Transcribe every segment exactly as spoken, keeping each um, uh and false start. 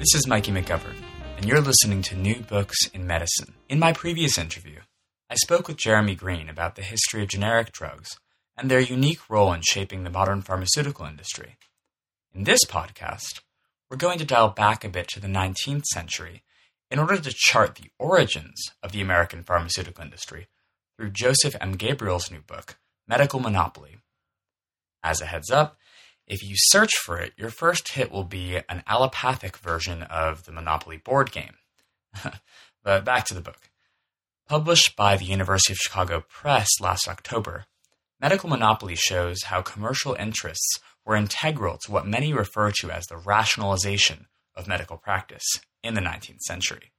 This is Mikey McGovern, and you're listening to New Books in Medicine. In my previous interview, I spoke with Jeremy Green about the history of generic drugs and their unique role in shaping the modern pharmaceutical industry. In this podcast, we're going to dial back a bit to the nineteenth century in order to chart the origins of the American pharmaceutical industry through Joseph M. Gabriel's new book, Medical Monopoly. As a heads up, if you search for it, your first hit will be an allopathic version of the Monopoly board game. But back to the book. Published by the University of Chicago Press last October, Medical Monopoly shows how commercial interests were integral to what many refer to as the rationalization of medical practice in the nineteenth century.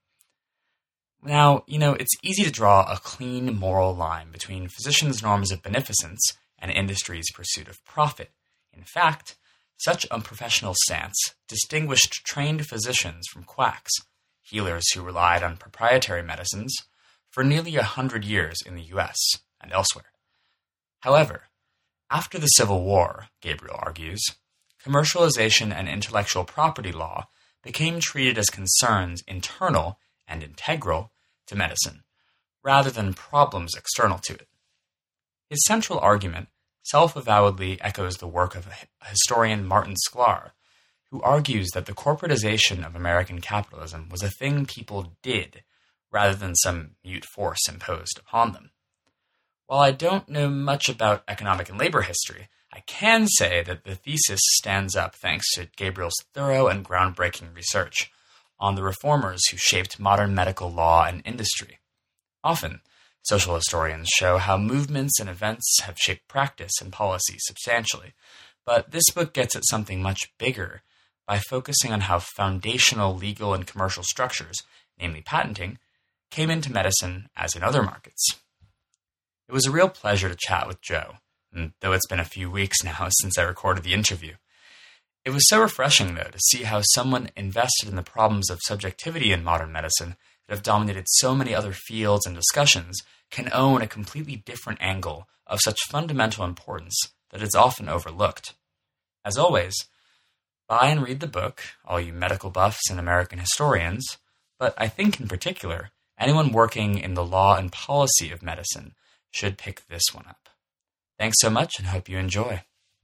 Now, you know, it's easy to draw a clean moral line between physicians' norms of beneficence and industry's pursuit of profit. In fact, such a professional stance distinguished trained physicians from quacks, healers who relied on proprietary medicines, for nearly a hundred years in the U S and elsewhere. However, after the Civil War, Gabriel argues, commercialization and intellectual property law became treated as concerns internal and integral to medicine, rather than problems external to it. His central argument self-avowedly echoes the work of historian Martin Sklar, who argues that the corporatization of American capitalism was a thing people did, rather than some mute force imposed upon them. While I don't know much about economic and labor history, I can say that the thesis stands up thanks to Gabriel's thorough and groundbreaking research on the reformers who shaped modern medical law and industry. Often, social historians show how movements and events have shaped practice and policy substantially, but this book gets at something much bigger by focusing on how foundational legal and commercial structures, namely patenting, came into medicine as in other markets. It was a real pleasure to chat with Joe, and though it's been a few weeks now since I recorded the interview. It was so refreshing, though, to see how someone invested in the problems of subjectivity in modern medicine that have dominated so many other fields and discussions can own a completely different angle of such fundamental importance that is often overlooked. As always, buy and read the book, all you medical buffs and American historians, but I think in particular, anyone working in the law and policy of medicine should pick this one up. Thanks so much and hope you enjoy.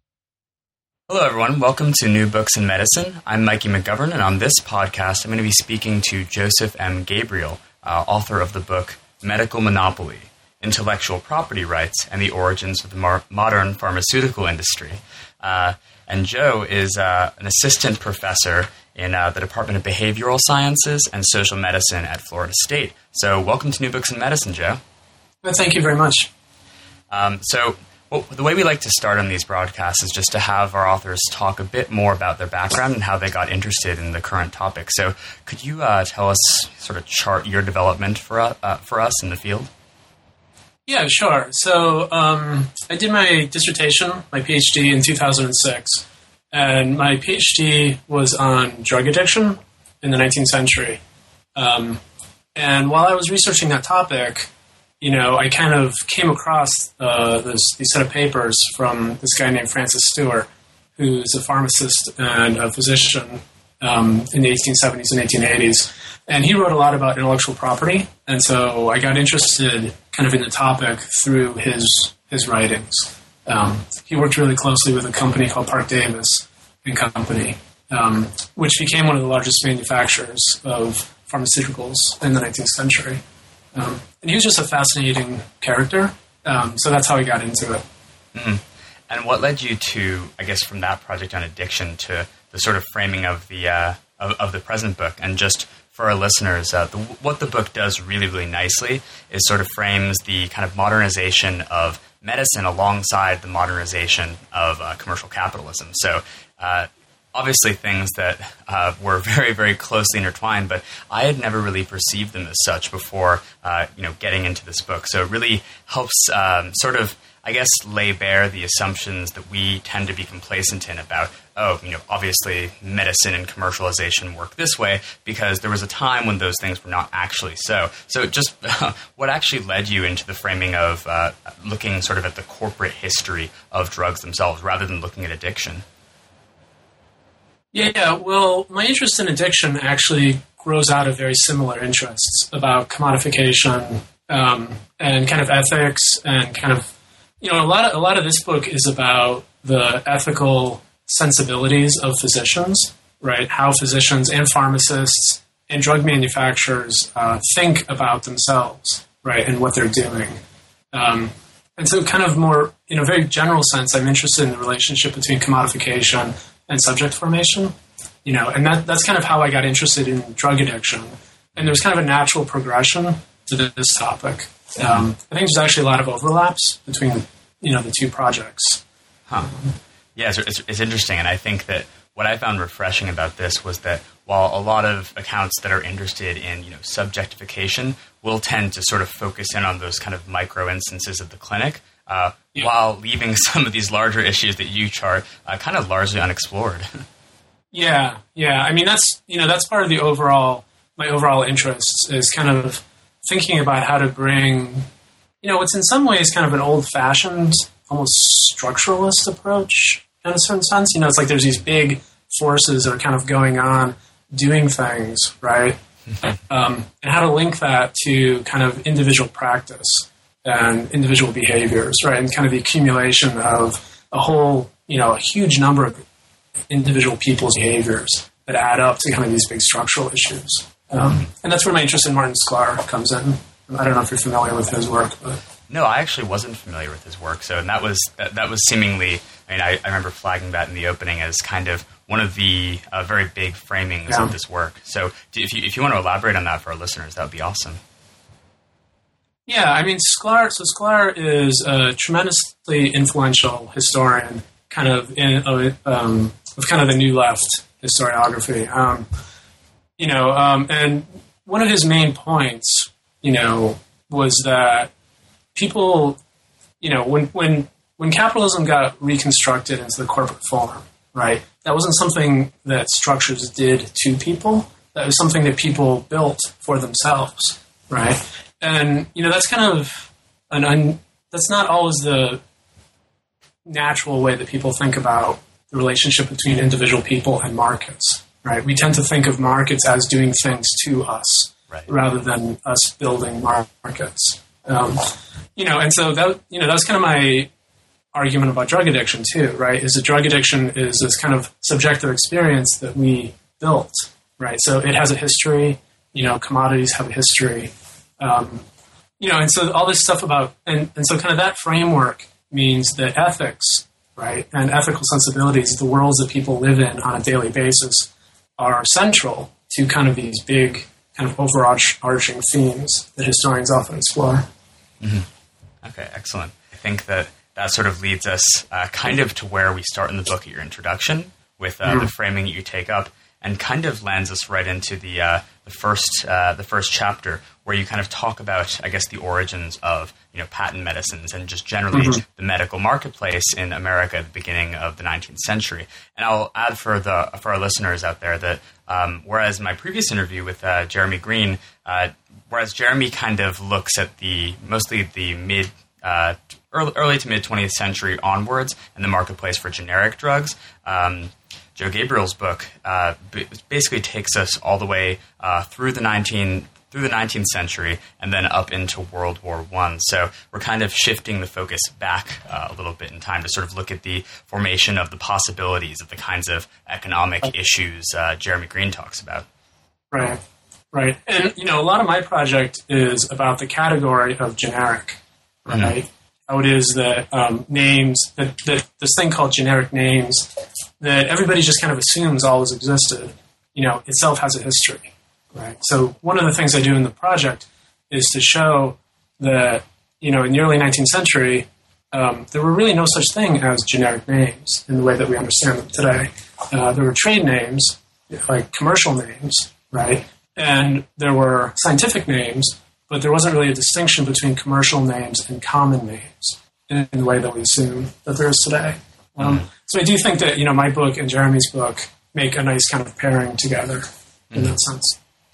Hello everyone, welcome to New Books in Medicine. I'm Mikey McGovern, and on this podcast I'm going to be speaking to Joseph M. Gabriel, uh, author of the book Medical Monopoly, Intellectual Property Rights and the Origins of the Mar- Modern Pharmaceutical Industry. Uh, and Joe is uh, an assistant professor in uh, the Department of Behavioral Sciences and Social Medicine at Florida State. So welcome to New Books in Medicine, Joe. Well, thank you very much. Um, so well, the way we like to start on these broadcasts is just to have our authors talk a bit more about their background and how they got interested in the current topic. So could you uh, tell us, sort of chart your development for, uh, uh, for us in the field? Yeah, sure. So um, I did my dissertation, my PhD, in two thousand six. And my PhD was on drug addiction in the nineteenth century. Um, and while I was researching that topic, you know, I kind of came across uh, this, these set of papers from this guy named Francis Stewart, who's a pharmacist and a physician um, in the eighteen seventies and eighteen eighties. And he wrote a lot about intellectual property, and so I got interested kind of in the topic through his his writings. Um, he worked really closely with a company called Parke-Davis and Company, um, which became one of the largest manufacturers of pharmaceuticals in the nineteenth century. Um, and he was just a fascinating character, um, so that's how I got into it. Mm-hmm. And what led you to, I guess, from that project on addiction to the sort of framing of the uh, of, of the present book? And just for our listeners, uh, the, what the book does really, really nicely is sort of frames the kind of modernization of medicine alongside the modernization of uh, commercial capitalism. So uh, obviously things that uh, were very, very closely intertwined, but I had never really perceived them as such before, uh, you know, getting into this book. So it really helps um, sort of, I guess, lay bare the assumptions that we tend to be complacent in about, oh, you know, obviously medicine and commercialization work this way, because there was a time when those things were not actually so. So just uh, what actually led you into the framing of uh, looking sort of at the corporate history of drugs themselves rather than looking at addiction? Yeah, well, my interest in addiction actually grows out of very similar interests about commodification um, and kind of ethics and kind of, you know, a lot of, a lot of this book is about the ethical sensibilities of physicians, right? How physicians and pharmacists and drug manufacturers uh, think about themselves, right, and what they're doing. Um, and so kind of more, in a very general sense, I'm interested in the relationship between commodification and subject formation, you know, and that, that's kind of how I got interested in drug addiction. And there's kind of a natural progression to this topic. Um, I think there's actually a lot of overlaps between, you know, the two projects. Huh. Yeah, it's, it's, it's interesting. And I think that what I found refreshing about this was that while a lot of accounts that are interested in, you know, subjectification will tend to sort of focus in on those kind of micro instances of the clinic, uh, yeah. while leaving some of these larger issues that you chart uh, kind of largely unexplored. Yeah, yeah. I mean, that's, you know, that's part of the overall, my overall interests is kind of thinking about how to bring, you know, what's in some ways kind of an old-fashioned, almost structuralist approach in a certain sense. You know, it's like there's these big forces that are kind of going on, doing things, right? um, and how to link that to kind of individual practice and individual behaviors, right? And kind of the accumulation of a whole, you know, a huge number of individual people's behaviors that add up to kind of these big structural issues. Um, and that's where my interest in Martin Sklar comes in. I don't know if you're familiar with his work, but... No, I actually wasn't familiar with his work. So, and that was that, that was seemingly. I mean, I, I remember flagging that in the opening as kind of one of the uh, very big framings yeah. of this work. So, if you if you want to elaborate on that for our listeners, that would be awesome. Yeah, I mean, Sklar. So Sklar is a tremendously influential historian, kind of in um, of kind of the New Left historiography. Um, you know, um, and one of his main points, you know, was that people, you know, when, when, when capitalism got reconstructed into the corporate form, right, that wasn't something that structures did to people. That was something that people built for themselves, right? And, you know, that's kind of an un, that's not always the natural way that people think about the relationship between individual people and markets, right? We tend to think of markets as doing things to us, right, rather than us building markets. Um, you know, and so that, you know, that's kind of my argument about drug addiction too, right? Is that drug addiction is this kind of subjective experience that we built, right? So it has a history, you know, commodities have a history, um, you know, and so all this stuff about, and, and so kind of that framework means that ethics, right, and ethical sensibilities, the worlds that people live in on a daily basis, are central to kind of these big kind of overarching themes that historians often explore. Mm-hmm. Okay, excellent. I think that that sort of leads us uh, kind of to where we start in the book at your introduction with uh, mm-hmm. the framing that you take up, and kind of lands us right into the uh, the first uh, the first chapter where you kind of talk about, I guess, the origins of, you know, patent medicines and just generally mm-hmm. the medical marketplace in America at the beginning of the nineteenth century. And I'll add for the for our listeners out there that um, whereas my previous interview with uh, Jeremy Green, uh, whereas Jeremy kind of looks at the mostly the mid uh, early, early to mid twentieth century onwards and the marketplace for generic drugs. Um, Joe Gabriel's book uh, basically takes us all the way uh, through the nineteen through the nineteenth century and then up into World War One. So we're kind of shifting the focus back uh, a little bit in time to sort of look at the formation of the possibilities of the kinds of economic issues uh, Jeremy Green talks about. Right, right. And, you know, a lot of my project is about the category of generic, right? Mm-hmm. How it is that um, names, that, that this thing called generic names, that everybody just kind of assumes always existed, you know, itself has a history, right? So one of the things I do in the project is to show that, you know, in the early nineteenth century, um, there were really no such thing as generic names in the way that we understand them today. Uh, there were trade names, like commercial names, right? And there were scientific names, but there wasn't really a distinction between commercial names and common names in, in the way that we assume that there is today. Um, mm-hmm. So I do think that, you know, my book and Jeremy's book make a nice kind of pairing together in mm-hmm. that sense.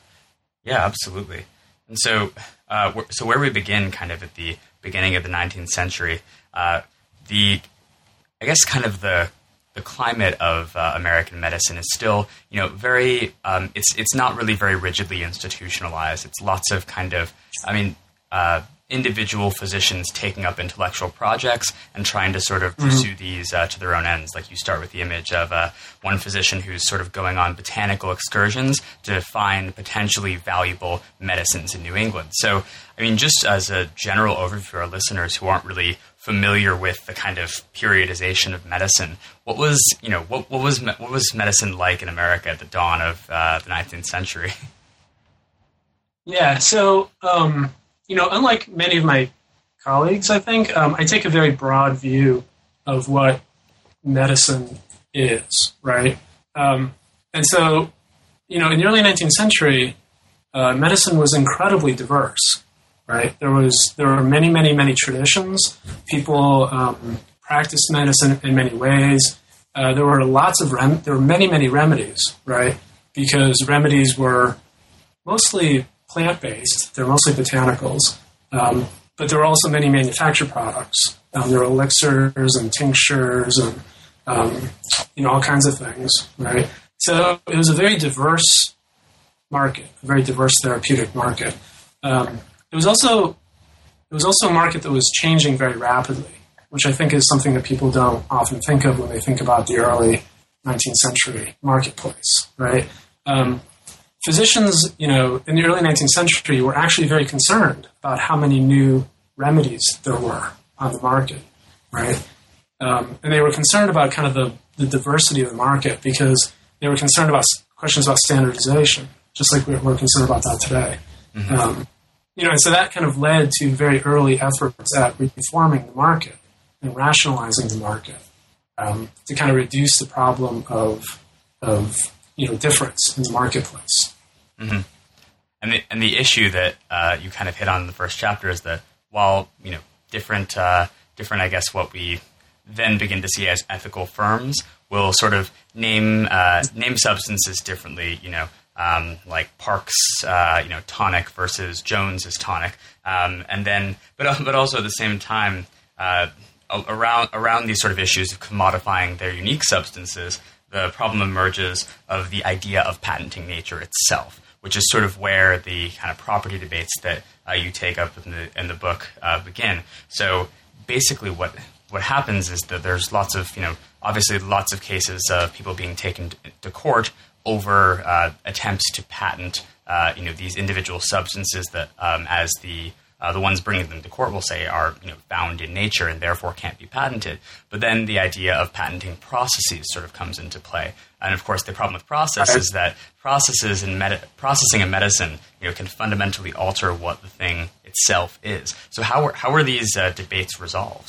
Yeah, absolutely. And so, uh, so where we begin kind of at the beginning of the nineteenth century, uh, the, I guess kind of the the climate of uh, American medicine is still, you know, very, um, it's it's not really very rigidly institutionalized. It's lots of kind of, I mean, uh, individual physicians taking up intellectual projects and trying to sort of pursue mm-hmm. these uh, to their own ends. Like you start with the image of uh, one physician who's sort of going on botanical excursions to find potentially valuable medicines in New England. So, I mean, just as a general overview for our listeners who aren't really familiar with the kind of periodization of medicine, what was, you know, what, what was what was medicine like in America at the dawn of uh, the nineteenth century? Yeah, so, um, you know, unlike many of my colleagues, I think, um, I take a very broad view of what medicine is, right? Um, and so, you know, in the early nineteenth century, uh, medicine was incredibly diverse, right? There was there were many, many, many traditions. People um, practiced medicine in many ways. Uh, there were lots of rem- there were many, many remedies, right? Because remedies were mostly plant-based. They're mostly botanicals. Um, but there were also many manufactured products. Um, there were elixirs and tinctures and, um, you know, all kinds of things, right? So it was a very diverse market, a very diverse therapeutic market. Um, it was also it was also a market that was changing very rapidly, which I think is something that people don't often think of when they think about the early nineteenth century marketplace, right? Um, Physicians, you know, in the early nineteenth century were actually very concerned about how many new remedies there were on the market, right? Um, and they were concerned about kind of the, the diversity of the market because they were concerned about questions about standardization, just like we're, we're concerned about that today. Mm-hmm. Um, you know, and so that kind of led to very early efforts at reforming the market and rationalizing the market um, to kind of reduce the problem of, of you know, difference in the marketplace. Mm-hmm. And the and the issue that uh, you kind of hit on in the first chapter is that while, you know, different uh, different I guess what we then begin to see as ethical firms will sort of name uh, name substances differently, you know, um, like Park's uh, you know tonic versus Jones's tonic, um, and then but but also at the same time uh, around around these sort of issues of commodifying their unique substances, the problem emerges of the idea of patenting nature itself, which is sort of where the kind of property debates that uh, you take up in the in the book uh, begin. So basically, what what happens is that there's lots of, you know, obviously lots of cases of people being taken to court over uh, attempts to patent, uh, you know, these individual substances that, um, as the Uh, the ones bringing them to court will say are, you know, found in nature and therefore can't be patented. But then the idea of patenting processes sort of comes into play. And of course, the problem with process is that processes in med- processing in medicine, you know, can fundamentally alter what the thing itself is. So how are, how are these uh, debates resolved?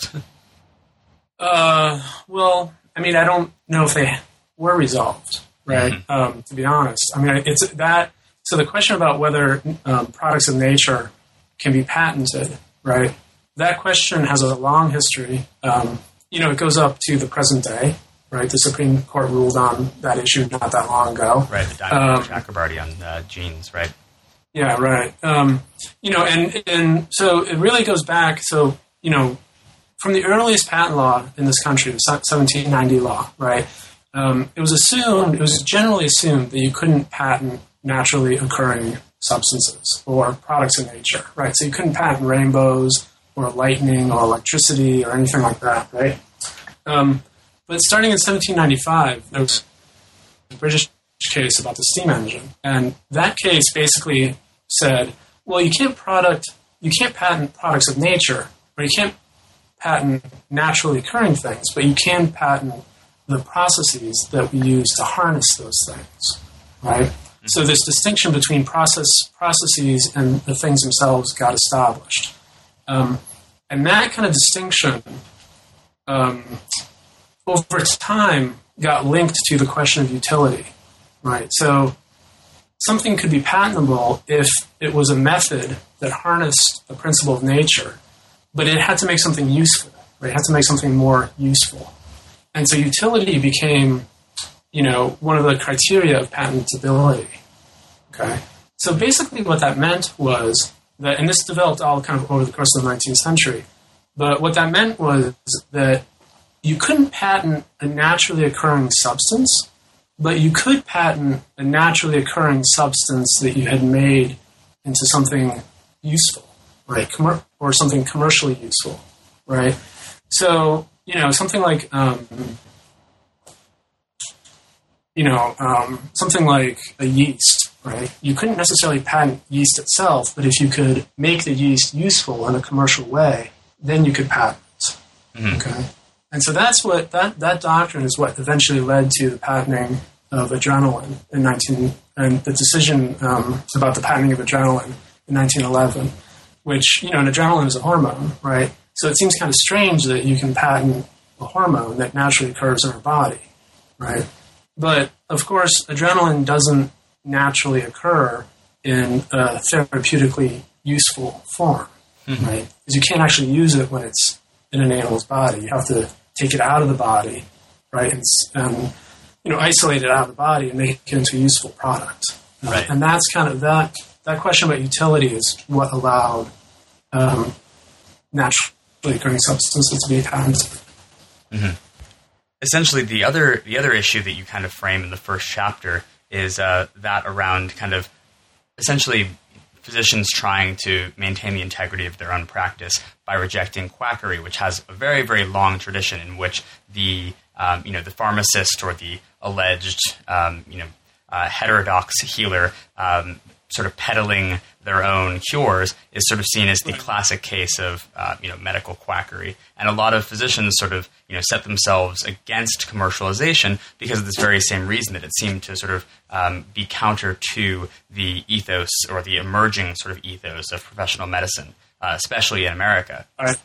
uh, well, I mean, I don't know if they were resolved, right? Mm-hmm. Um, to be honest, I mean, it's that. So the question about whether um, products of nature can be patented, right? That question has a long history. Um, you know, it goes up to the present day, right? The Supreme Court ruled on that issue not that long ago. Right, the Diamond um, Chakrabarty on uh, genes, right? Yeah, right. Um, you know, and, and so it really goes back. So, you know, from the earliest patent law in this country, the seventeen ninety law, right? Um, it was assumed, it was generally assumed that you couldn't patent naturally occurring substances or products in nature, right? So you couldn't patent rainbows or lightning or electricity or anything like that, right? Um, but starting in seventeen ninety-five, there was a British case about the steam engine, and that case basically said, well, you can't product, you can't patent products of nature, or you can't patent naturally occurring things, but you can patent the processes that we use to harness those things, right? So this distinction between process processes and the things themselves got established. Um, and that kind of distinction, um, over time, got linked to the question of utility, right? So something could be patentable if it was a method that harnessed the principle of nature, but it had to make something useful, right? It had to make something more useful. And so utility became, you know, one of the criteria of patentability. Okay, so basically what that meant was that, and this developed all kind of over the course of the nineteenth century, but what that meant was that you couldn't patent a naturally occurring substance, but you could patent a naturally occurring substance that you had made into something useful, right? Com- or something commercially useful, right? So, you know, something like, um, you know, um, something like a yeast, right? You couldn't necessarily patent yeast itself, but if you could make the yeast useful in a commercial way, then you could patent it, mm-hmm. okay? And so that's what, that, that doctrine is what eventually led to the patenting of adrenaline in nineteen, and the decision um, about the patenting of adrenaline in nineteen eleven, which, you know, an adrenaline is a hormone, right? So it seems kind of strange that you can patent a hormone that naturally occurs in our body, right? But, of course, adrenaline doesn't naturally occur in a therapeutically useful form, mm-hmm. right? Because you can't actually use it when it's in an animal's body. You have to take it out of the body, right, and, and you know, isolate it out of the body and make it into a useful product. Uh, right. And that's kind of, that, that question about utility is what allowed um, naturally occurring substances to be patented. Mm-hmm. Essentially, the other the other issue that you kind of frame in the first chapter is uh, that around kind of essentially physicians trying to maintain the integrity of their own practice by rejecting quackery, which has a very, very long tradition in which the um, you know the pharmacist or the alleged um, you know uh, heterodox healer um, sort of peddling their own cures is sort of seen as the classic case of uh, you know medical quackery, and a lot of physicians sort of you know set themselves against commercialization because of this very same reason, that it seemed to sort of um, be counter to the ethos or the emerging sort of ethos of professional medicine, uh, especially in America. Right.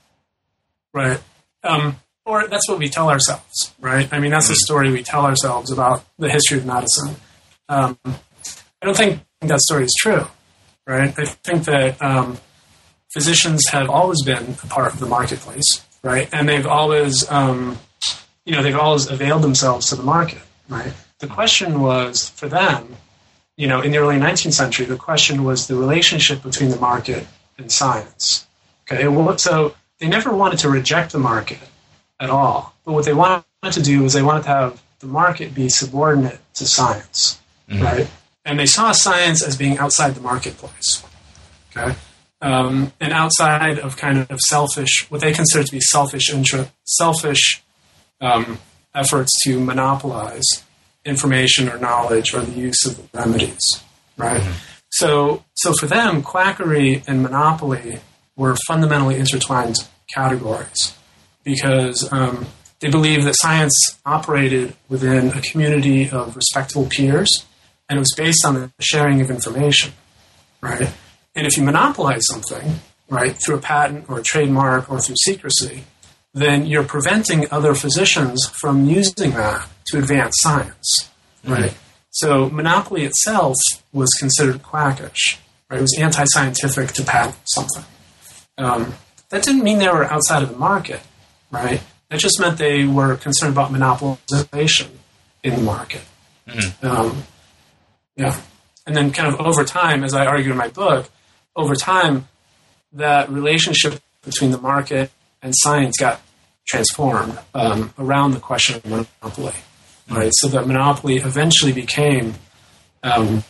Right. Um, or that's what we tell ourselves, right? I mean, that's mm-hmm. the story we tell ourselves about the history of medicine. Um, I don't think that story is true. Right, I think that um, physicians have always been a part of the marketplace, right? And they've always, um, you know, they've always availed themselves to the market, right? The question was, for them, you know, in the early nineteenth century, the question was the relationship between the market and science. Okay, so they never wanted to reject the market at all, but what they wanted to do was they wanted to have the market be subordinate to science, mm-hmm. right? And they saw science as being outside the marketplace, okay, um, and outside of kind of selfish, what they consider to be selfish, intra- selfish um, efforts to monopolize information or knowledge or the use of remedies, right? Mm-hmm. So, so for them, quackery and monopoly were fundamentally intertwined categories because um, they believed that science operated within a community of respectable peers. And it was based on the sharing of information, right? And if you monopolize something, right, through a patent or a trademark or through secrecy, then you're preventing other physicians from using that to advance science, right? Mm-hmm. So monopoly itself was considered quackish, right? It was anti-scientific to patent something. Um, that didn't mean they were outside of the market, right? That just meant they were concerned about monopolization in the market. Mm-hmm. Um, Yeah. And then kind of over time, as I argue in my book, over time, that relationship between the market and science got transformed um, around the question of monopoly, right? So that monopoly eventually became, um,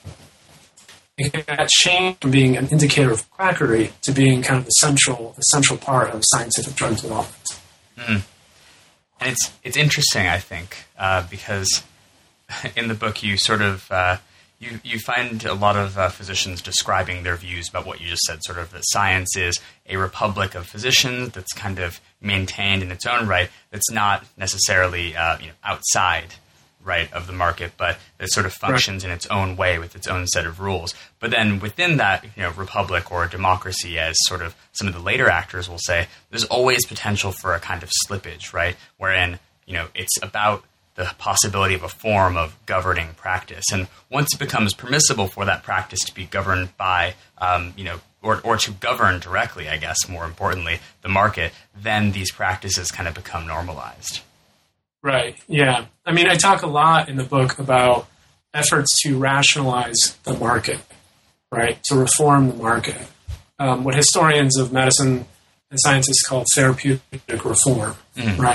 it got changed from being an indicator of quackery to being kind of the central, the central part of scientific drug development. Mm. And it's, it's interesting, I think, uh, because in the book you sort of... Uh, You you find a lot of uh, physicians describing their views about what you just said, sort of that science is a republic of physicians that's kind of maintained in its own right, that's not necessarily uh, you know, outside, right, of the market, but that sort of functions right. in its own way with its own set of rules. But then within that, you know, republic or democracy, as sort of some of the later actors will say, there's always potential for a kind of slippage, right, wherein, you know, it's about the possibility of a form of governing practice. And once it becomes permissible for that practice to be governed by, um, you know, or, or to govern directly, I guess, more importantly, the market, then these practices kind of become normalized. Right, yeah. I mean, I talk a lot in the book about efforts to rationalize the market, right, to reform the market. Um, what historians of medicine and scientists call therapeutic reform, mm-hmm. right?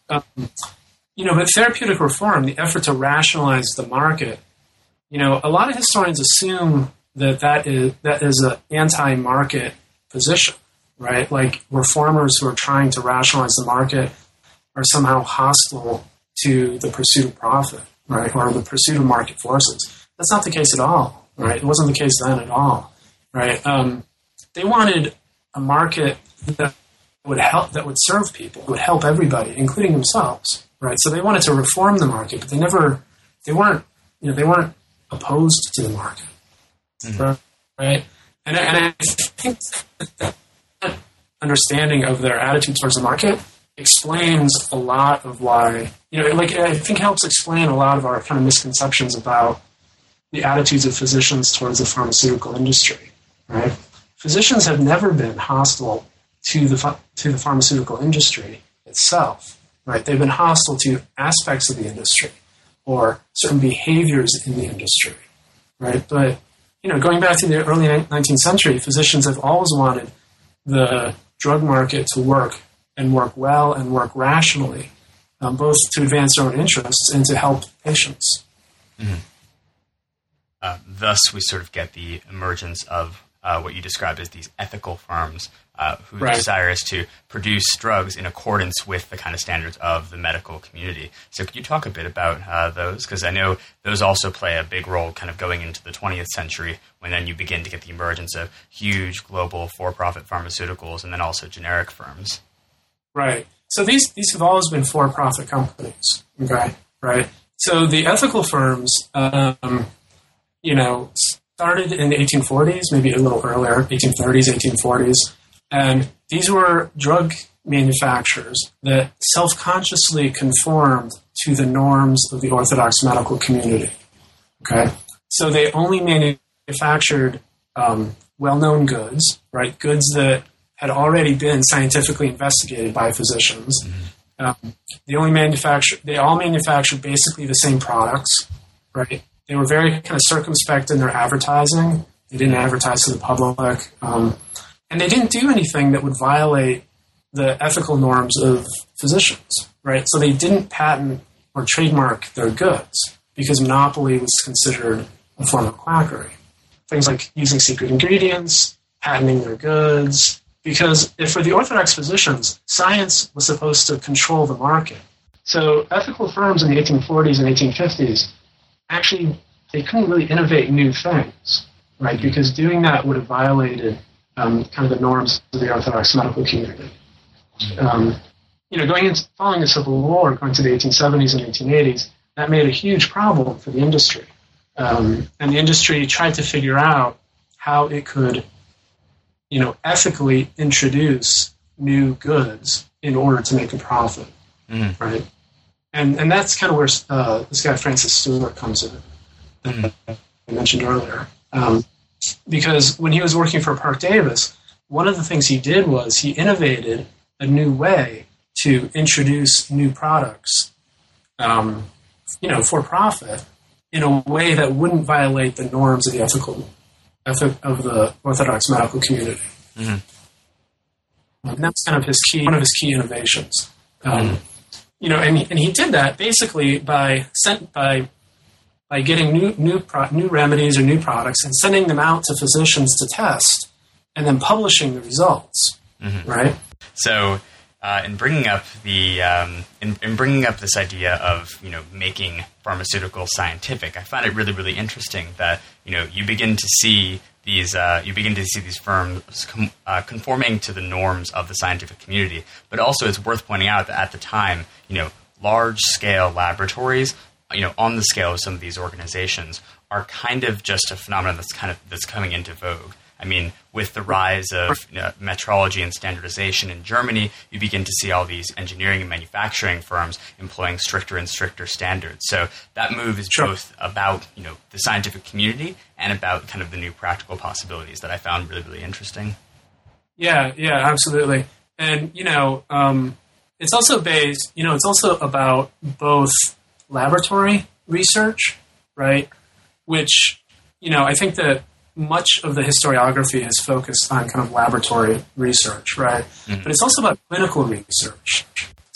Um, you know, but therapeutic reform, the effort to rationalize the market, you know, a lot of historians assume that that is that is an anti-market position, right? Like reformers who are trying to rationalize the market are somehow hostile to the pursuit of profit, right, or the pursuit of market forces. That's not the case at all, right? It wasn't the case then at all, right? Um, they wanted a market that would help, that would serve people, would help everybody, including themselves, right? So they wanted to reform the market, but they never, they weren't, you know, they weren't opposed to the market, mm-hmm. right? And, and I think that understanding of their attitude towards the market explains a lot of why, you know, like I think helps explain a lot of our kind of misconceptions about the attitudes of physicians towards the pharmaceutical industry, right? Physicians have never been hostile to the to the pharmaceutical industry itself, right? They've been hostile to aspects of the industry or certain behaviors in the industry, right? But, you know, going back to the early nineteenth century, physicians have always wanted the drug market to work and work well and work rationally, um, both to advance their own interests and to help patients. Mm-hmm. Uh, thus, we sort of get the emergence of uh, what you described as these ethical firms uh, whose right. desire is to produce drugs in accordance with the kind of standards of the medical community. So could you talk a bit about uh, those? Because I know those also play a big role kind of going into the twentieth century, when then you begin to get the emergence of huge global for-profit pharmaceuticals and then also generic firms. Right. So these, these have always been for-profit companies, okay? Right? So the ethical firms, um, you know, started in the eighteen forties, maybe a little earlier, eighteen thirties, eighteen forties. And these were drug manufacturers that self-consciously conformed to the norms of the orthodox medical community. Okay? So they only manufactured um, well-known goods, right? Goods that had already been scientifically investigated by physicians. Mm-hmm. Um, they only manufactured, they all manufactured basically the same products, right? They were very kind of circumspect in their advertising. They didn't advertise to the public. Um, and they didn't do anything that would violate the ethical norms of physicians, right? So they didn't patent or trademark their goods because monopoly was considered a form of quackery. Things like using secret ingredients, patenting their goods, because if for the orthodox physicians, science was supposed to control the market. So ethical firms in the eighteen forties and eighteen fifties actually, they couldn't really innovate new things, right? Because doing that would have violated um, kind of the norms of the Orthodox medical community. Um, you know, going into, following the Civil War, going to the eighteen seventies and eighteen eighties, that made a huge problem for the industry. Um, and the industry tried to figure out how it could, you know, ethically introduce new goods in order to make a profit, mm. right? And and that's kind of where uh, this guy Francis Stewart comes in, that I mentioned earlier. Um, because when he was working for Parke-Davis, one of the things he did was he innovated a new way to introduce new products, um, you know, for profit, in a way that wouldn't violate the norms of the ethical ethic of the Orthodox medical community. Mm-hmm. And that's kind of his key, one of his key innovations. Um, mm-hmm. You know, and he, and he did that basically by sent by by getting new new pro, new remedies or new products and sending them out to physicians to test, and then publishing the results. Mm-hmm. Right. So, uh, in bringing up the um, in, in bringing up this idea of you know making pharmaceuticals scientific, I find it really really interesting that you know you begin to see these uh, you begin to see these firms com- uh, conforming to the norms of the scientific community. But also, it's worth pointing out that at the time, you know, large scale laboratories, you know, on the scale of some of these organizations, are kind of just a phenomenon that's kind of that's coming into vogue. I mean, with the rise of you know, metrology and standardization in Germany, you begin to see all these engineering and manufacturing firms employing stricter and stricter standards. So that move is sure. both about you know the scientific community and about kind of the new practical possibilities that I found really, really interesting. Yeah, yeah, absolutely. And, you know, um, it's also based, you know, it's also about both laboratory research, right, which, you know, I think that much of the historiography has focused on kind of laboratory research, right? Mm-hmm. But it's also about clinical research.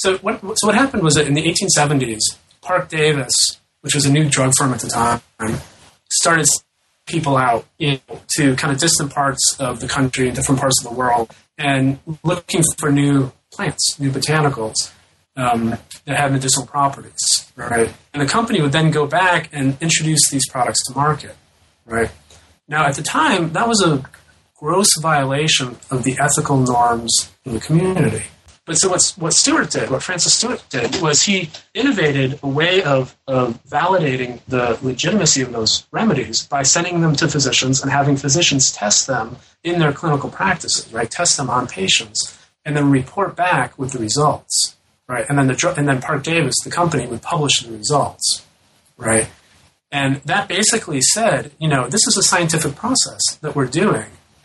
So what, so what happened was that in the eighteen seventies, Parke-Davis, which was a new drug firm at the time, started people out, you know, to kind of distant parts of the country and different parts of the world, and looking for new plants, new botanicals um, that have medicinal properties, right? And the company would then go back and introduce these products to market, right? Now, at the time, that was a gross violation of the ethical norms in the community. But so what's, what Stewart did, what Francis Stewart did, was he innovated a way of, of validating the legitimacy of those remedies by sending them to physicians and having physicians test them in their clinical practices, right? Test them on patients, and then report back with the results, right? And then the and then Parke-Davis, the company, would publish the results, right? And that basically said, you know, this is a scientific process that we're doing.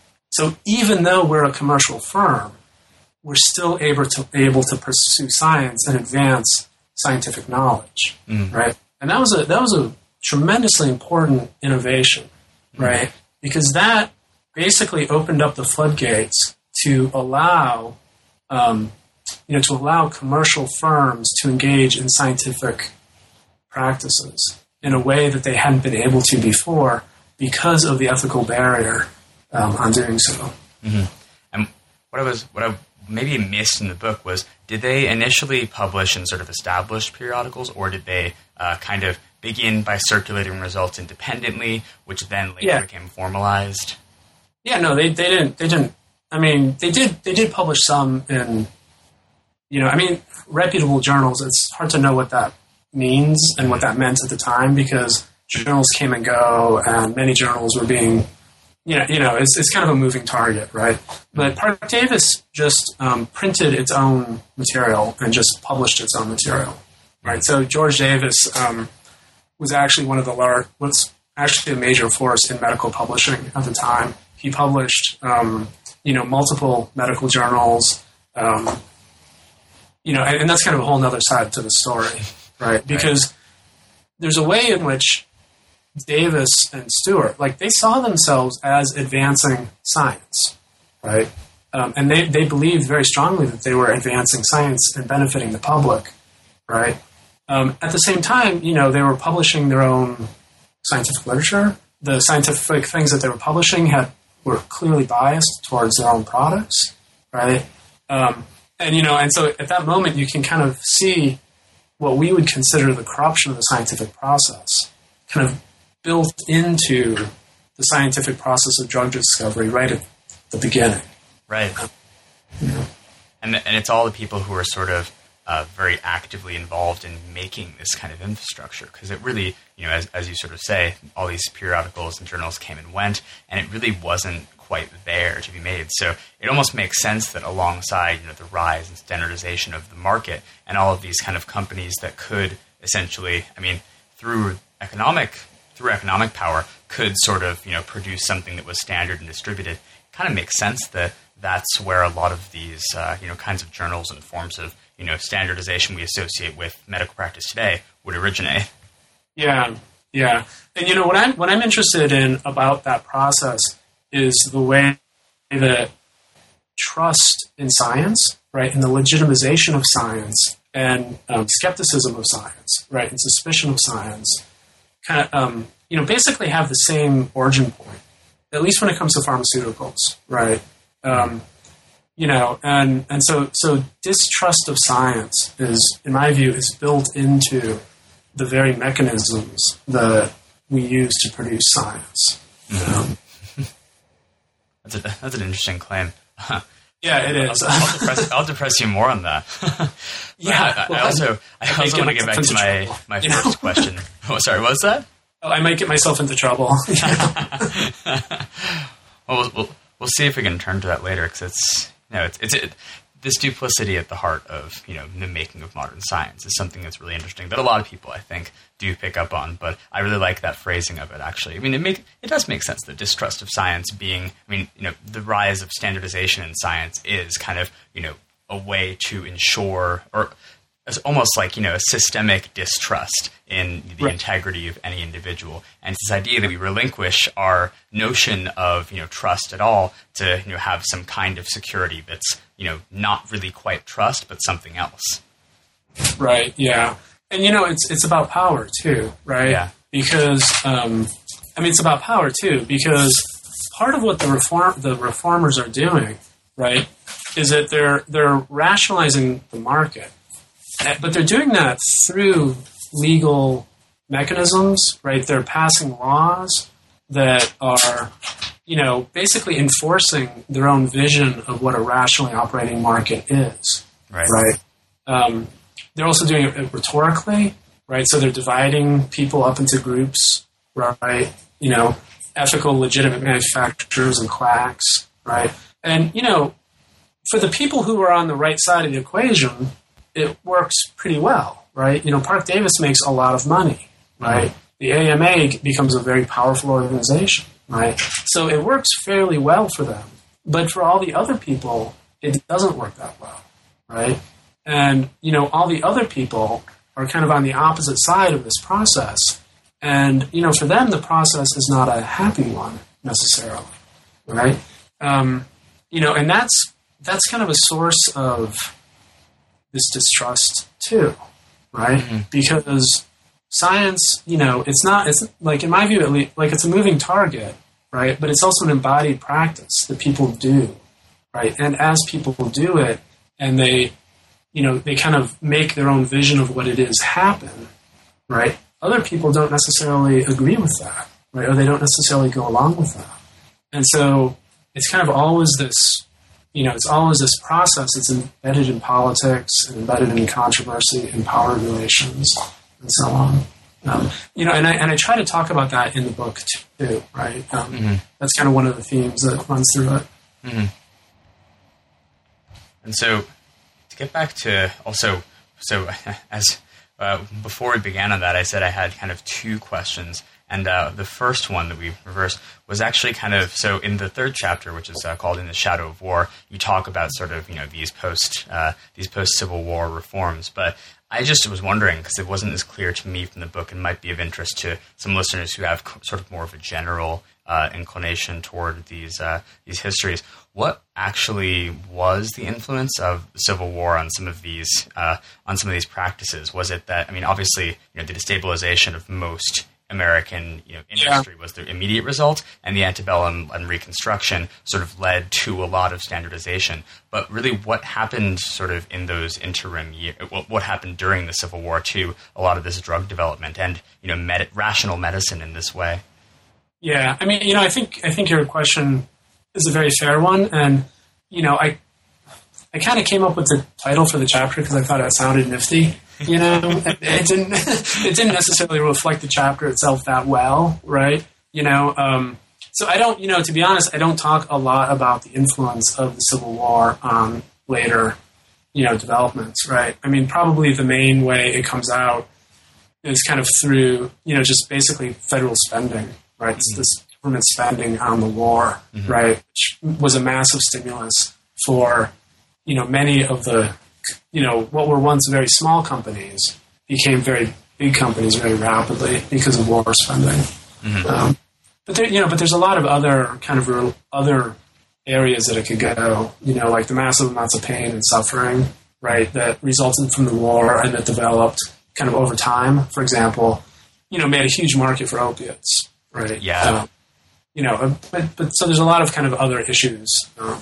So even though we're a commercial firm, we're still able to able to pursue science and advance scientific knowledge, mm. right? And that was a that was a tremendously important innovation, right? Mm. Because that basically opened up the floodgates to allow, um, you know, to allow commercial firms to engage in scientific practices in a way that they hadn't been able to before because of the ethical barrier um, on doing so. Mm-hmm. And what I was what I maybe missed in the book was, did they initially publish in sort of established periodicals, or did they uh, kind of begin by circulating results independently, which then later yeah. became formalized? Yeah, no, they they didn't they didn't. I mean, they did they did publish some in, you know, I mean, reputable journals. It's hard to know what that means and what that meant at the time, because journals came and go, and many journals were being, you know, you know, it's it's kind of a moving target, right? But Parke-Davis just um, printed its own material and just published its own material, right? So George Davis um, was actually one of the large, was actually a major force in medical publishing at the time. He published, um, you know, multiple medical journals, um, you know, and, and that's kind of a whole other side to the story, right? Because there's a way in which Davis and Stewart, like, they saw themselves as advancing science, right? Um, and they, they believed very strongly that they were advancing science and benefiting the public, right? Um, at the same time, you know, they were publishing their own scientific literature. The scientific things that they were publishing had were clearly biased towards their own products, right? Um, and, you know, and so at that moment, you can kind of see what we would consider the corruption of the scientific process kind of built into the scientific process of drug discovery right at the beginning. Right. Yeah. And and it's all the people who are sort of uh, very actively involved in making this kind of infrastructure, because it really, you know, as, as you sort of say, all these periodicals and journals came and went, and it really wasn't quite there to be made. So it almost makes sense that alongside, you know, the rise and standardization of the market and all of these kind of companies that could essentially, I mean, through economic through economic power, could sort of, you know, produce something that was standard and distributed, kind of makes sense that that's where a lot of these, uh, you know, kinds of journals and forms of, you know, standardization we associate with medical practice today would originate. Yeah, yeah. And, you know, what I'm, what I'm interested in about that process is the way that trust in science, right, and the legitimization of science and um, skepticism of science, right, and suspicion of science kind of, um, you know, basically have the same origin point, at least when it comes to pharmaceuticals, right? Um, you know, and, and so so distrust of science is, in my view, is built into the very mechanisms that we use to produce science. Mm-hmm. Um, that's, a, that's an interesting claim. Yeah, it is. I'll, I'll, depress, I'll depress you more on that. yeah. I, I also, I also want to get back to my, my first know? question. Oh, sorry, what was that? Oh, I might get myself into trouble. well, well, we'll we'll see if we can turn to that later, because it's, you know, it's it's it, this duplicity at the heart of, you know, the making of modern science is something that's really interesting that a lot of people, I think, do pick up on. But I really like that phrasing of it. Actually, I mean, it make it does make sense, the distrust of science being, I mean, you know, the rise of standardization in science is kind of, you know, a way to ensure, or it's almost like, you know, a systemic distrust in the right. integrity of any individual. And it's this idea that we relinquish our notion of, you know, trust at all to, you know, have some kind of security that's, you know, not really quite trust, but something else. Right. Yeah. And you know, it's it's about power too, right? Yeah. Because um, I mean, it's about power too. Because part of what the reform the reformers are doing, right, is that they're they're rationalizing the market, but they're doing that through legal mechanisms, right? They're passing laws that are, you know, basically enforcing their own vision of what a rationally operating market is, Right. right? Um, they're also doing it rhetorically, right? So they're dividing people up into groups, right? You know, ethical, legitimate manufacturers and quacks, right? And, you know, for the people who are on the right side of the equation, it works pretty well, right? You know, Parke Davis makes a lot of money, right? Mm-hmm. The A M A becomes a very powerful organization, right? So it works fairly well for them. But for all the other people, it doesn't work that well, right? And, you know, all the other people are kind of on the opposite side of this process. And, you know, for them, the process is not a happy one necessarily, right? Um, you know, and that's that's kind of a source of this distrust too, right? Mm-hmm. Because science, you know, it's not, it's like, in my view at least, like it's a moving target, right? But it's also an embodied practice that people do, right? And as people do it and they, you know, they kind of make their own vision of what it is happen, right? Other people don't necessarily agree with that, right? Or they don't necessarily go along with that. And so it's kind of always this, you know, it's always this process. It's embedded in politics and embedded in controversy and power relations and so on. Um, you know, and I and I try to talk about that in the book too, right? Um, mm-hmm. That's kind of one of the themes that runs through it. Mm-hmm. And so, to get back to also, so as uh, before we began on that, I said I had kind of two questions. And uh, the first one that we reversed was actually kind of, so in the third chapter, which is uh, called In the Shadow of War, you talk about sort of, you know, these post uh, these post-Civil War reforms. But I just was wondering, because it wasn't as clear to me from the book, and might be of interest to some listeners who have sort of more of a general uh, inclination toward these uh, these histories. What actually was the influence of the Civil War on some of these uh, on some of these practices? Was it that, I mean, obviously, you know, the destabilization of most American, you know, industry yeah. was the immediate result, and the antebellum and Reconstruction sort of led to a lot of standardization. But really, what happened sort of in those interim years? What, what happened during the Civil War to a lot of this drug development and, you know, med- rational medicine in this way? Yeah, I mean, you know, I think I think your question is a very fair one, and you know, I I kind of came up with the title for the chapter because I thought it sounded nifty. You know, it, it didn't it didn't necessarily reflect the chapter itself that well, right? You know, um, so I don't, you know, to be honest, I don't talk a lot about the influence of the Civil War on later, you know, developments, right? I mean, probably the main way it comes out is kind of through, you know, just basically federal spending, right? Mm-hmm. It's this government spending on the war, mm-hmm. right? Which was a massive stimulus for, you know, many of the, you know, what were once very small companies became very big companies very rapidly because of war spending. Mm-hmm. Um, but there, you know, but there's a lot of other kind of real, other areas that it could go. You know, like the massive amounts of pain and suffering, right, that resulted from the war and that developed kind of over time. For example, you know, made a huge market for opiates, right? Yeah. Um, you know, but but so there's a lot of kind of other issues. Um,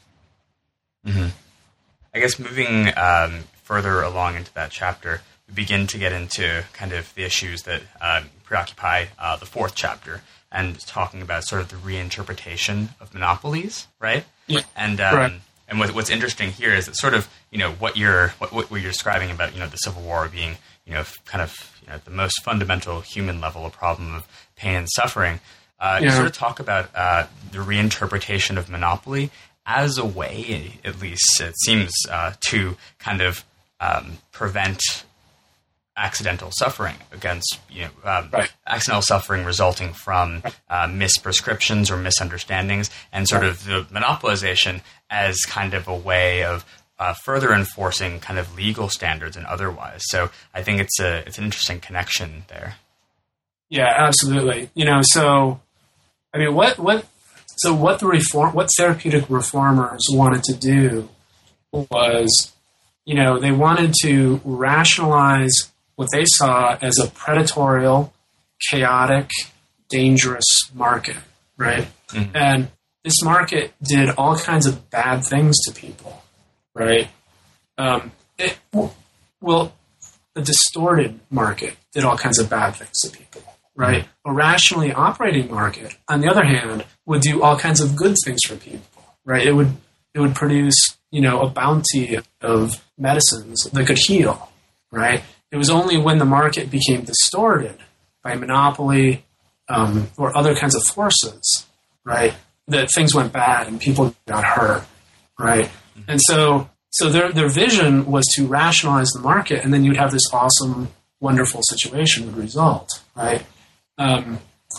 mm-hmm. I guess moving um, further along into that chapter, we begin to get into kind of the issues that um, preoccupy uh, the fourth chapter, and talking about sort of the reinterpretation of monopolies, right? Yeah. And um, right. and what, what's interesting here is that sort of, you know, what you're what, what you're describing about, you know, the Civil War being, you know, kind of, you know, the most fundamental human level, a problem of pain and suffering. Uh, yeah. You sort of talk about uh, the reinterpretation of monopoly as a way, at least it seems, uh, to kind of um, prevent accidental suffering against, you know, um, right. accidental suffering resulting from uh, misprescriptions or misunderstandings, and sort right. of the monopolization as kind of a way of uh, further enforcing kind of legal standards and otherwise. So I think it's a it's an interesting connection there. Yeah, absolutely. You know, so I mean, what what. So what the reform, what therapeutic reformers wanted to do was you know, they wanted to rationalize what they saw as a predatorial, chaotic, dangerous market, right? Mm-hmm. And this market did all kinds of bad things to people, right? Um, it, well, the distorted market did all kinds of bad things to people, right? Mm-hmm. A rationally operating market, on the other hand, would do all kinds of good things for people, right? It would it would produce, you know, a bounty of medicines that could heal, right? It was only when the market became distorted by monopoly um, or other kinds of forces, right, that things went bad and people got hurt, right? Mm-hmm. And so so their their vision was to rationalize the market, and then you'd have this awesome, wonderful situation would result, right? Um,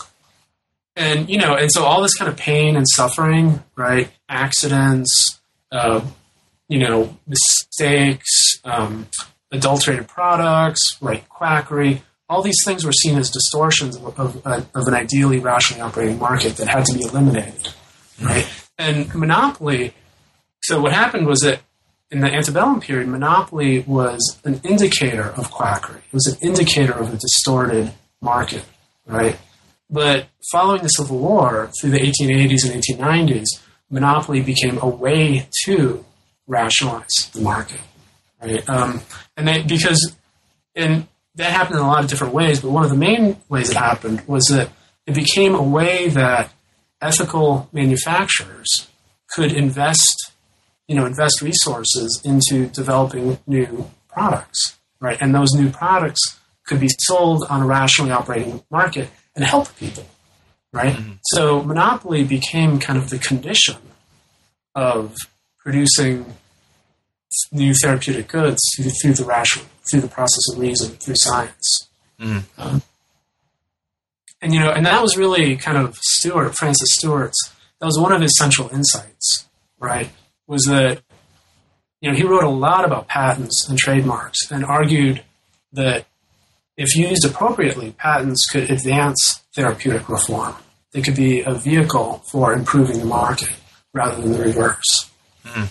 and, you know, and so all this kind of pain and suffering, right, accidents, uh, you know, mistakes, um, adulterated products, right, quackery, all these things were seen as distortions of, of, of an ideally rationally operating market that had to be eliminated, right? And monopoly, so what happened was that in the antebellum period, monopoly was an indicator of quackery. It was an indicator of a distorted market, right? But following the Civil War, through the eighteen eighties and eighteen nineties, monopoly became a way to rationalize the market, right? Um, and they, because in that happened in a lot of different ways, but one of the main ways it happened was that it became a way that ethical manufacturers could invest, you know, invest resources into developing new products, right? And those new products could be sold on a rationally operating market and help people, right? Mm-hmm. So monopoly became kind of the condition of producing new therapeutic goods through, through the rational, through the process of reason, through science. Mm-hmm. Um, and, you know, and that was really kind of Stewart, Francis Stewart's, that was one of his central insights, right? Was that, you know, he wrote a lot about patents and trademarks and argued that if used appropriately, patents could advance therapeutic reform. They could be a vehicle for improving the market rather than the reverse. Mm.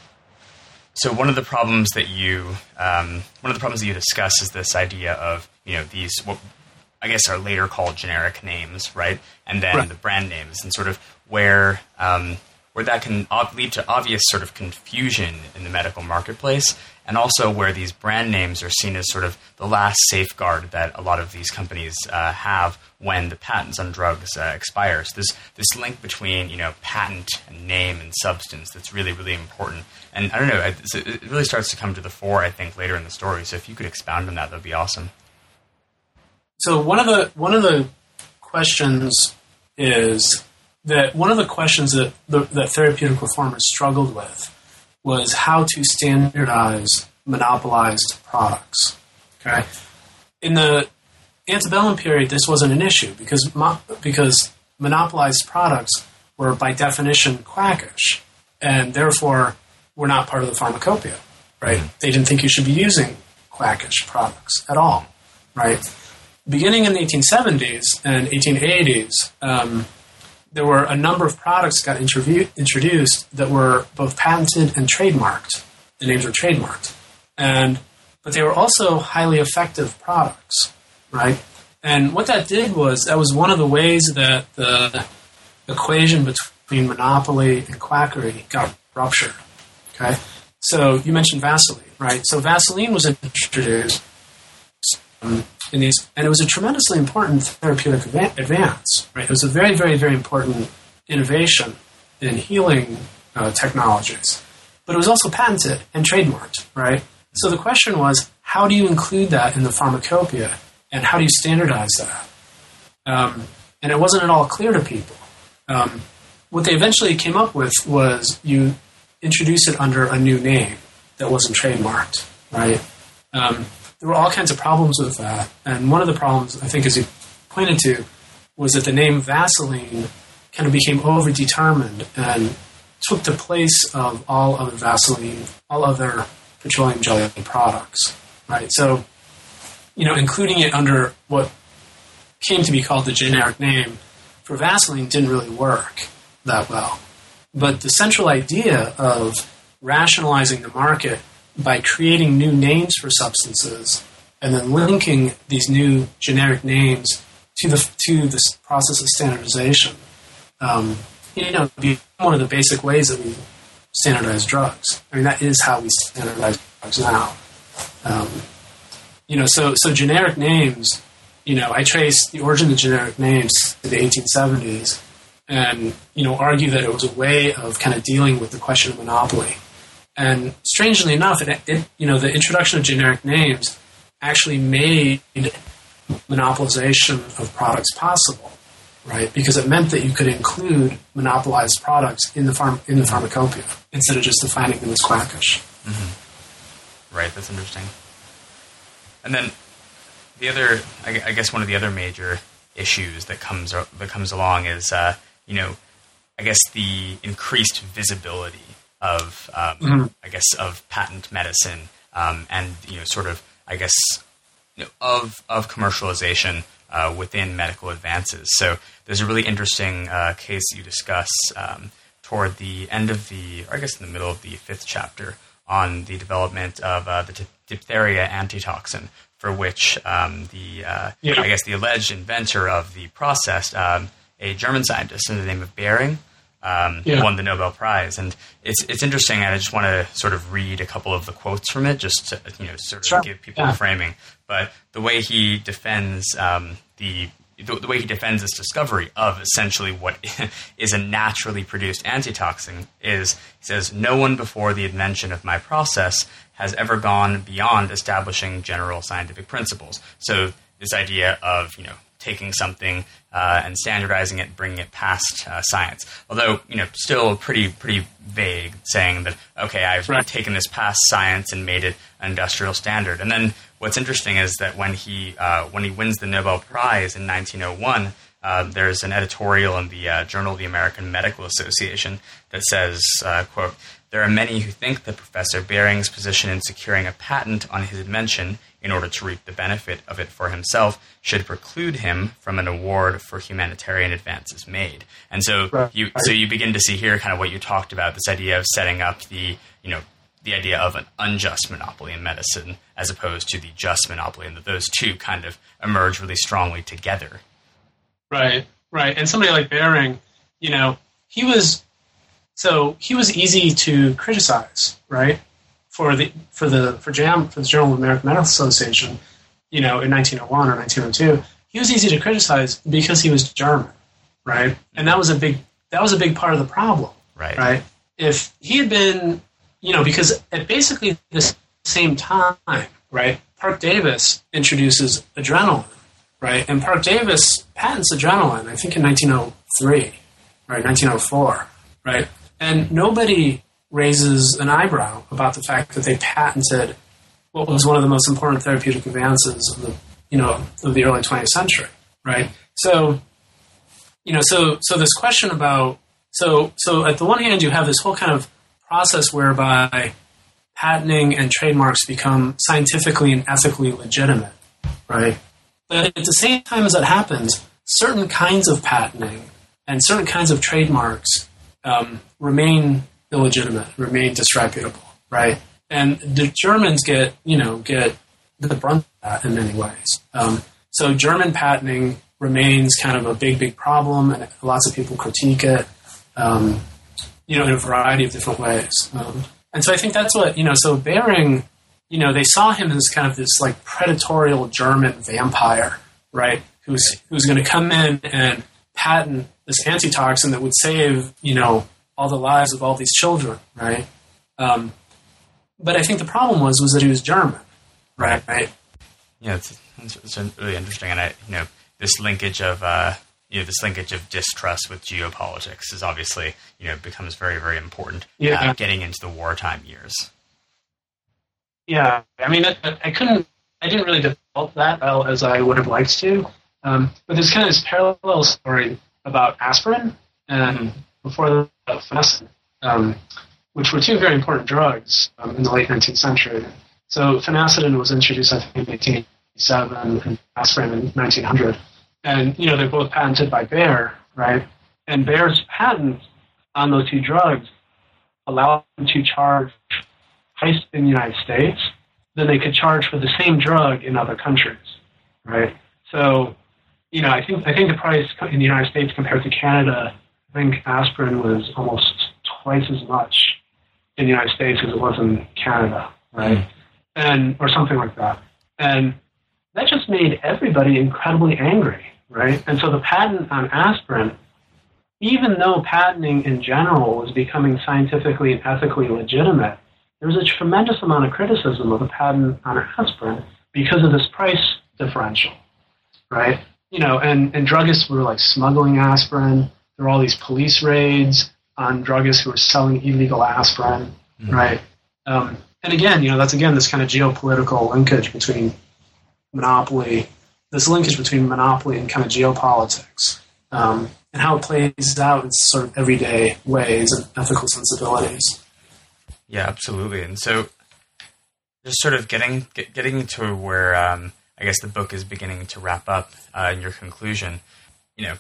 So one of the problems that you um, one of the problems that you discuss is this idea of, you know, these what I guess are later called generic names, right? And then right. the brand names, and sort of where um, where that can lead to obvious sort of confusion in the medical marketplace, and also where these brand names are seen as sort of the last safeguard that a lot of these companies uh, have when the patents on drugs uh, expire. So this this link between, you know, patent and name and substance that's really, really important. And I don't know, it really starts to come to the fore, I think, later in the story. So if you could expound on that, that would be awesome. So one of the one of the questions is that one of the questions that the, that therapeutic reformers struggled with was how to standardize monopolized products. Okay, in the antebellum period, this wasn't an issue because mo- because monopolized products were by definition quackish, and therefore were not part of the pharmacopoeia. Right? Mm-hmm. They didn't think you should be using quackish products at all. Right? Beginning in the eighteen seventies and eighteen eighties, um, there were a number of products got interview- introduced that were both patented and trademarked. The names were trademarked. And but they were also highly effective products, right? And what that did was, that was one of the ways that the equation between monopoly and quackery got ruptured, okay? So you mentioned Vaseline, right? So Vaseline was introduced um, in these, and it was a tremendously important therapeutic advance, right? It was a very, very, very important innovation in healing uh, technologies. But it was also patented and trademarked, right? So the question was, how do you include that in the pharmacopoeia, and how do you standardize that? Um, and it wasn't at all clear to people. Um, what they eventually came up with was you introduce it under a new name that wasn't trademarked, right? Um, there were all kinds of problems with that, and one of the problems, I think, as you pointed to, was that the name Vaseline kind of became overdetermined and took the place of all other Vaseline, all other petroleum jelly products, right? So, you know, including it under what came to be called the generic name for Vaseline didn't really work that well. But the central idea of rationalizing the market by creating new names for substances and then linking these new generic names to the to this process of standardization, um, you know, be one of the basic ways that we standardize drugs. I mean, that is how we standardize drugs now. Um, you know, so so generic names. You know, I trace the origin of generic names to the eighteen seventies, and you know, argue that it was a way of kind of dealing with the question of monopoly. And strangely enough, it, it you know, the introduction of generic names actually made monopolization of products possible, right? Because it meant that you could include monopolized products in the farm in the pharmacopoeia instead of just defining them as quackish. Mm-hmm. Right, that's interesting. And then the other, I guess, one of the other major issues that comes that comes along is, uh, you know, I guess the increased visibility of, um, mm-hmm. I guess, of patent medicine um, and you know, sort of, I guess, you know, of of commercialization uh, within medical advances. So there's a really interesting uh, case you discuss um, toward the end of the, or I guess in the middle of the fifth chapter, on the development of uh, the t- diphtheria antitoxin, for which um, the uh, yeah. I guess the alleged inventor of the process, um, a German scientist in the name of Behring, um, yeah. won the Nobel Prize. And it's it's interesting, and I just want to sort of read a couple of the quotes from it, just to, you know, sort of sure. give people yeah. a framing. But the way he defends um, the The, the way he defends this discovery of essentially what is a naturally produced antitoxin is, he says, no one before the invention of my process has ever gone beyond establishing general scientific principles. So this idea of, you know, taking something uh, and standardizing it, bringing it past uh, science. Although, you know, still pretty pretty vague, saying that, okay, I've right. taken this past science and made it an industrial standard. And then what's interesting is that when he uh, when he wins the Nobel Prize in nineteen oh one, uh, there's an editorial in the uh, Journal of the American Medical Association that says, uh, quote, there are many who think that Professor Behring's position in securing a patent on his invention in order to reap the benefit of it for himself should preclude him from an award for humanitarian advances made. And so right. you so you begin to see here kind of what you talked about, this idea of setting up the, you know, the idea of an unjust monopoly in medicine as opposed to the just monopoly, and that those two kind of emerge really strongly together. Right, right. And somebody like Behring, you know, he was so he was easy to criticize, right? For the for the for JAM for the Journal of the American Medical Association, you know, in nineteen oh one or nineteen oh two, he was easy to criticize because he was German, right? And that was a big that was a big part of the problem, right? Right. If he had been, you know, because at basically the same time, right, Parke-Davis introduces adrenaline, right? And Parke-Davis patents adrenaline, I think in nineteen oh three, right, nineteen oh four, right? And nobody raises an eyebrow about the fact that they patented what was one of the most important therapeutic advances of the, you know, of the early twentieth century, right? So, you know, so so this question about so so at the one hand you have this whole kind of process whereby patenting and trademarks become scientifically and ethically legitimate, right? But at the same time as that happens, certain kinds of patenting and certain kinds of trademarks um, remain illegitimate, remain disreputable, right? And the Germans get, you know, get the brunt of that in many ways. Um, so German patenting remains kind of a big, big problem, and lots of people critique it, um, you know, in a variety of different ways. Um, and so I think that's what, you know, so Behring, you know, they saw him as kind of this like predatorial German vampire, right? Who's, who's going to come in and patent this antitoxin that would save, you know, all the lives of all these children, right? Um, but I think the problem was was that he was German, right? Right. Yeah, it's, it's really interesting, and I, you know, this linkage of, uh, you know, this linkage of distrust with geopolitics is obviously, you know, becomes very, very important. Yeah. Uh, getting into the wartime years. Yeah, I mean, I, I couldn't, I didn't really develop that well as I would have liked to, um, but there's kind of this parallel story about aspirin and. Mm-hmm. Before the phenacillin, um, which were two very important drugs um, in the late nineteenth century. So phenacillin was introduced, I think, in eighteen eighty-seven, and aspirin in nineteen hundred. And, you know, they're both patented by Bayer, right? And Bayer's patent on those two drugs allowed them to charge price in the United States than they could charge for the same drug in other countries, right? So, you know, I think I think the price in the United States compared to Canada, I think aspirin was almost twice as much in the United States as it was in Canada, right? Mm. And or something like that. And that just made everybody incredibly angry, right? And so the patent on aspirin, even though patenting in general was becoming scientifically and ethically legitimate, there was a tremendous amount of criticism of the patent on aspirin because of this price differential, right? You know, and, and druggists were like smuggling aspirin. There were all these police raids on druggists who were selling illegal aspirin, mm-hmm. right? Um, and again, you know, that's again this kind of geopolitical linkage between monopoly, this linkage between monopoly and kind of geopolitics, um, and how it plays out in sort of everyday ways and ethical sensibilities. Yeah, absolutely. And so, just sort of getting get, getting to where um, I guess the book is beginning to wrap up uh, in your conclusion. You know,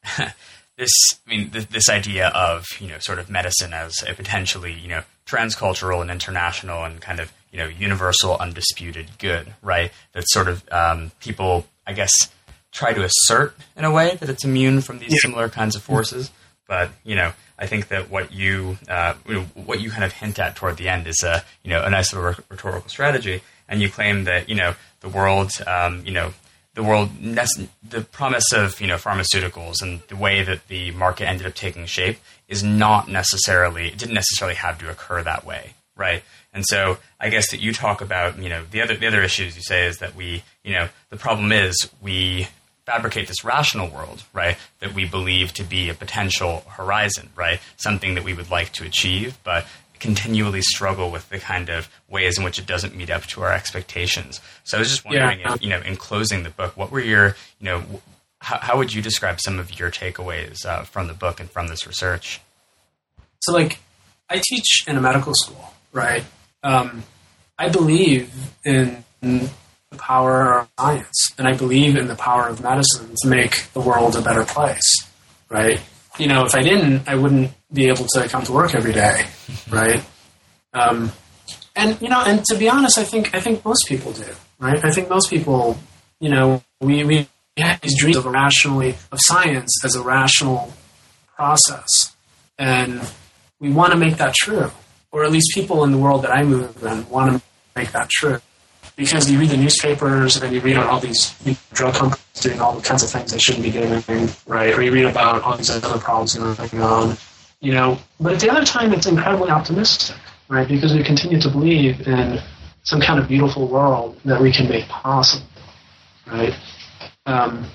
this I mean th- this idea of you know sort of medicine as a potentially you know transcultural and international and kind of you know universal undisputed good, right? That sort of um, people I guess try to assert in a way that it's immune from these yeah. similar kinds of forces, but you know. I think that what you, uh, you know, what you kind of hint at toward the end is a, you know, a nice little rhetorical strategy, and you claim that, you know, the world, um, you know, the world, the promise of, you know, pharmaceuticals and the way that the market ended up taking shape is not necessarily, it didn't necessarily have to occur that way, right? And so I guess that you talk about, you know, the other the other issues you say is that we, you know, the problem is we fabricate this rational world, right, that we believe to be a potential horizon, right, something that we would like to achieve, but continually struggle with the kind of ways in which it doesn't meet up to our expectations. So I was just wondering, yeah. if, you know, in closing the book, what were your, you know, how, how would you describe some of your takeaways uh, from the book and from this research? So, like, I teach in a medical school, right? Um, I believe in the power of science, and I believe in the power of medicine to make the world a better place, right? You know, if I didn't, I wouldn't be able to come to work every day, right? Um, and you know, and to be honest, I think I think most people do, right? I think most people, you know, we we have these dreams of a rationally of science as a rational process, and we want to make that true, or at least people in the world that I move in want to make that true. Because you read the newspapers and you read about all these you know, drug companies doing all the kinds of things they shouldn't be doing, right? Or you read about all these other problems that are going on, you know. But at the other time, it's incredibly optimistic, right? Because we continue to believe in some kind of beautiful world that we can make possible, right? Um,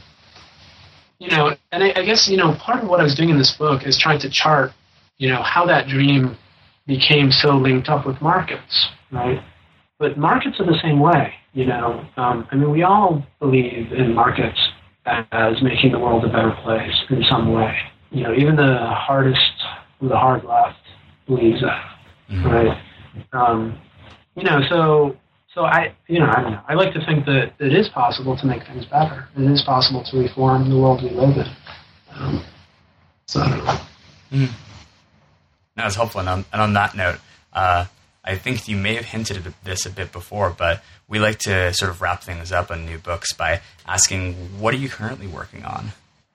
you know, and I, I guess, you know, part of what I was doing in this book is trying to chart, you know, how that dream became so linked up with markets, right? But markets are the same way, you know. Um, I mean, we all believe in markets as making the world a better place in some way. You know, even the hardest, the hard left believes that, mm-hmm. right? Um, you know, so so I, you know, I don't know. I like to think that it is possible to make things better. It is possible to reform the world we live in. Um, so I don't know. Mm. That was helpful. And on, and on that note, uh, I think you may have hinted at this a bit before, but we like to sort of wrap things up on new books by asking, what are you currently working on?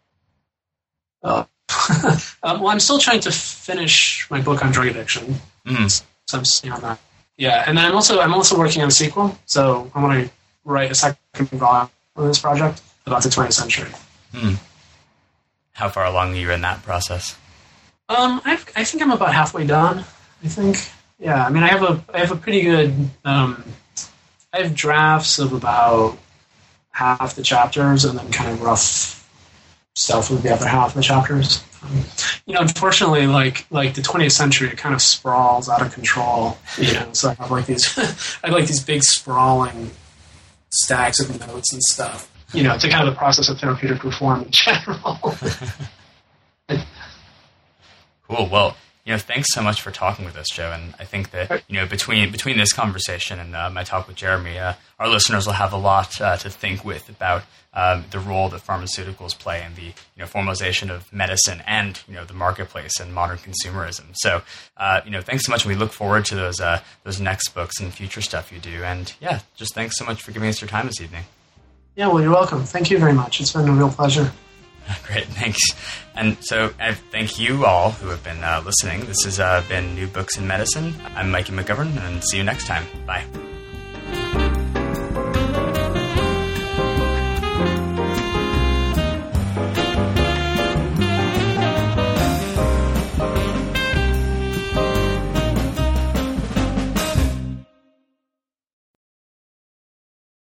Uh, um, well, I'm still trying to finish my book on drug addiction. Mm. So I'm still on that. Yeah, and then I'm also I'm also working on a sequel. So I want to write a second volume of this project about the twentieth century. Mm. How far along are you in that process? Um, I've, I think I'm about halfway done. I think. Yeah, I mean, I have a I have a pretty good. Um, I have drafts of about half the chapters, and then kind of rough stuff with the other half of the chapters. Um, you know, unfortunately, like like the twentieth century, it kind of sprawls out of control. You know, so I have like these I have like these big sprawling stacks of notes and stuff. You know, to kind of the process of therapeutic reform in general. Cool. Well, you know, thanks so much for talking with us, Joe. And I think that, you know, between between this conversation and uh, my talk with Jeremy, uh, our listeners will have a lot uh, to think with about um, the role that pharmaceuticals play in the, you know, formalization of medicine and, you know, the marketplace and modern consumerism. So, uh, you know, thanks so much. And we look forward to those uh, those next books and future stuff you do. And yeah, just thanks so much for giving us your time this evening. Yeah, well, you're welcome. Thank you very much. It's been a real pleasure. Great, thanks. And so I thank you all who have been uh, listening. This has uh, been New Books in Medicine. I'm Mikey McGovern, and see you next time. Bye.